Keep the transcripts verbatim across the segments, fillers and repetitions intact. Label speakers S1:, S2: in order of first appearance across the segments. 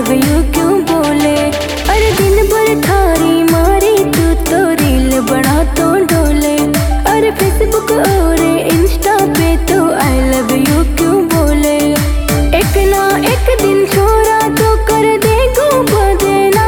S1: Love you क्यों बोले। अरे दिन भर थारी मारी तू तो रील बना तो डोले। अरे फेसबुक और इंस्टा पे तो आई लव यू क्यों बोले। एक ना एक दिन छोरा तो कर दे घूमा देना।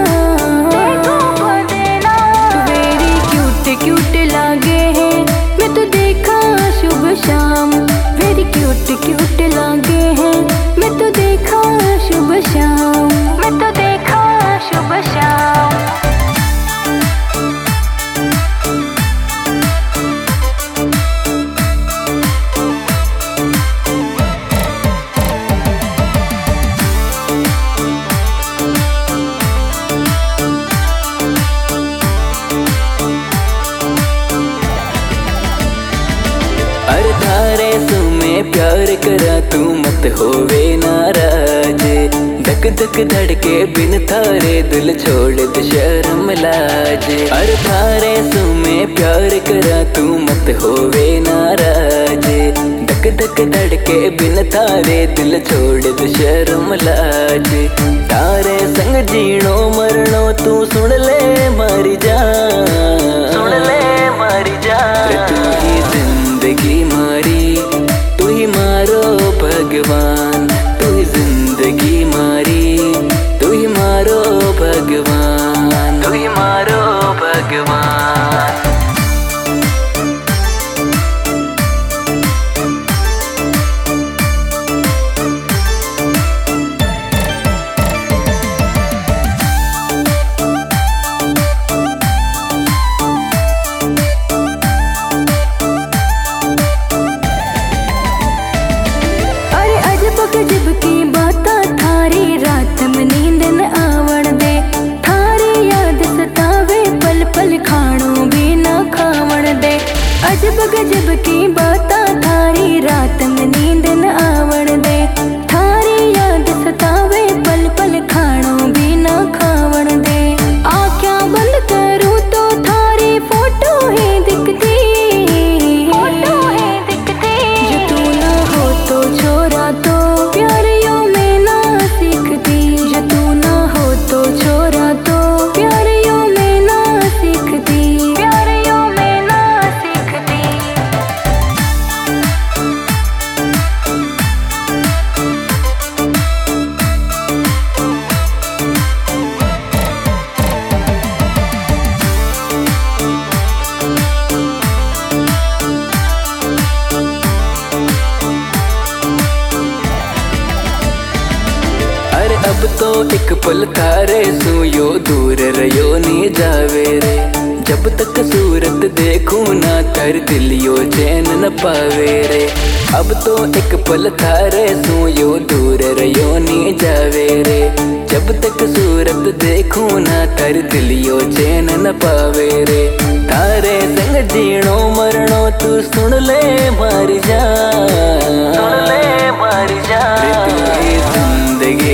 S1: वेरी क्यूट क्यूट लागे है मैं तो देखा शुभ शाम। वेरी क्यूट क्यूट लागे है मैं तो देखा शुभ शाम। मैं तो देखा शुभ शाम।
S2: अरे थारे सुमे प्यार करा तू मत होवे नाराज। धक धक धड़के बिन थारे दिल छोड़ दे शर्म लाज। अरे थारे सुमे प्यार करा तू मत होवे नाराज। धक धक धड़के बिन थारे दिल छोड़ दे शर्म लाज। तारे संग जीणो मरणो तू सुन ले मारी जा। सुन ले मारी जा। तू ही जिंदगी मारी तू ही मारो भगवान। तू ही जिंदगी मारी तू ही मारो भगवान। तू ही मारो भगवान।
S1: गजब की बाता थारी रात में नींद न आवण दे। थारी याद सतावे पल पल खाणो भी न खावण दे। अजब गजब की बाता थारी रात में नींद न आवण दे। थारी याद सतावे पल पल खाणो भी न खावण दे। आँखें बंद करूँ तो थारी फोटो ही दिखती। फोटो ही दिखती। जो तू ना हो तो छोरा तो प्यार यो में ना सीखती। जो तू ना हो तो छोरा तो प्यार यो में ना सीखती। प्यार यो में ना सीखती।
S2: अरे अब तो एक पल थारे सू यो दूर रहो नी जावे रे। जब तक सूरत देखूं ना तर दिल यो चैन न पावे रे। अब तो एक पल थारे सू यो दूर रहो नी जावे रे। जब तक सूरत देखूं ना तर दिल यो चैन न पावे रे। थारे संग जीणो मरणो तू सुन ले मारी जा। सुन ले मारी जा। तू ही जिंदगी